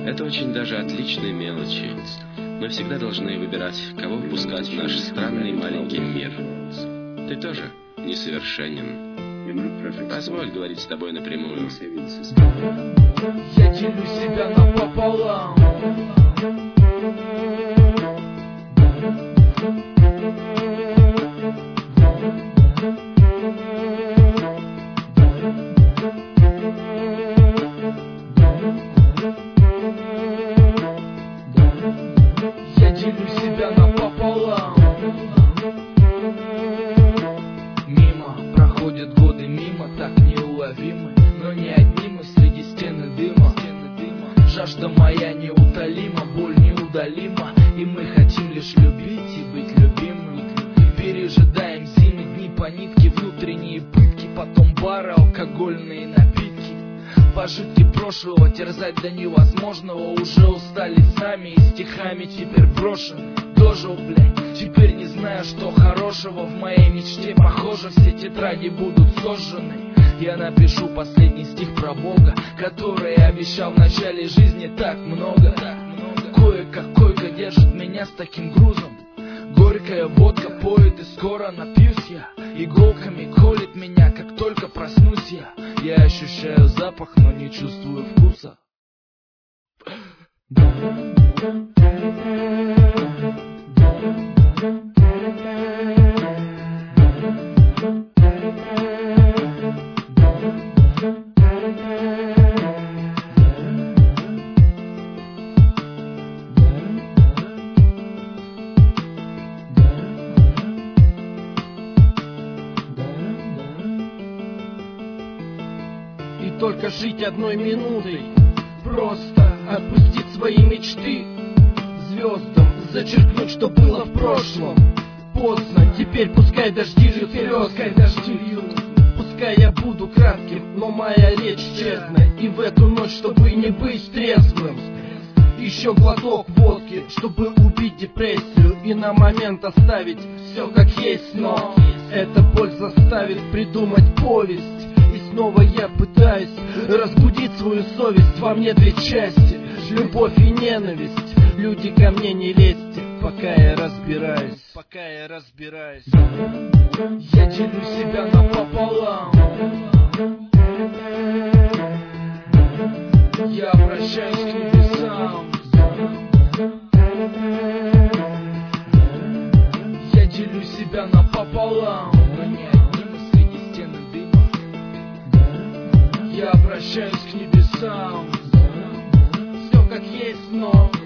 Это очень даже отличные мелочи. Мы всегда должны выбирать, кого впускать в наш странный маленький мир. Ты тоже несовершенен. Позволь говорить с тобой напрямую. Я делю себя напополам. Я делю себя напополам. Мимо проходят годы, мимо так неуловимы, но не одни мы среди стены дыма. Жажда моя неутолима, боль неудалима, и мы хотим лишь любить и быть любимым. Пережидаем зимы, дни по нитке, внутренние пытки, потом бары, алкогольные напитки. Пожитки прошлого терзать до невозможного, уже устали сами и стихами теперь брошены. Дожил, блядь, теперь не знаю, что хорошего в моей мечте. Похоже, все тетради будут сожжены. Я напишу последний стих про Бога, который обещал в начале жизни так много. Кое-как койка держит меня с таким грузом. Горькая водка поет, и скоро напьюсь я. Иголками колет меня, как только проснусь я. Я ощущаю запах, но не чувствую вкуса. И только жить одной минутой, просто отпустить свои мечты, звездам зачеркнуть, что было в прошлом. Поздно, теперь пускай дожди льют слез, пускай я буду кратким, но моя речь честна. И в эту ночь, чтобы не быть трезвым, еще глоток водки, чтобы убить депрессию и на момент оставить все как есть. Но эта боль заставит придумать повесть. И снова я пытаюсь разбудить свою совесть. Во мне две части, любовь и ненависть. Люди, ко мне не лезьте, пока я разбираюсь. Я делю себя напополам. Я обращаюсь к небесам. Я делю себя напополам, но не одни мы среди стены дыма. Я обращаюсь к небесам. Все как есть, но